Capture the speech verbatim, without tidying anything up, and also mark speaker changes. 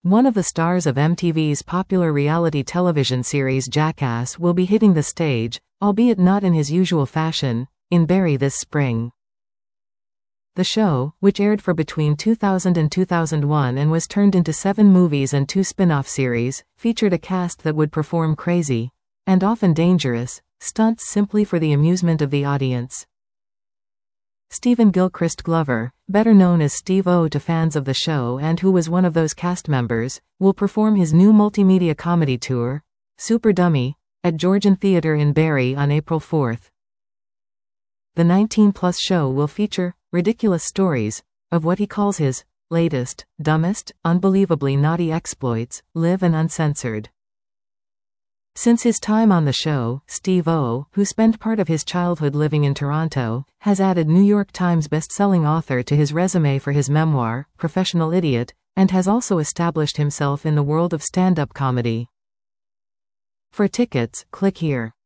Speaker 1: One of the stars of M T V's popular reality television series Jackass will be hitting the stage, albeit not in his usual fashion, in Barrie this spring. The show, which aired for between two thousand and two thousand one and was turned into seven movies and two spin-off series, featured a cast that would perform crazy, and often dangerous, stunts simply for the amusement of the audience. Stephen Gilchrist Glover, better known as Steve-O to fans of the show and who was one of those cast members, will perform his new multimedia comedy tour, Super Dummy, at Georgian Theatre in Barrie on April fourth. The nineteen plus show will feature ridiculous stories of what he calls his latest, dumbest, unbelievably naughty exploits, live and uncensored. Since his time on the show, Steve-O, who spent part of his childhood living in Toronto, has added New York Times best-selling author to his resume for his memoir, Professional Idiot, and has also established himself in the world of stand-up comedy. For tickets, click here.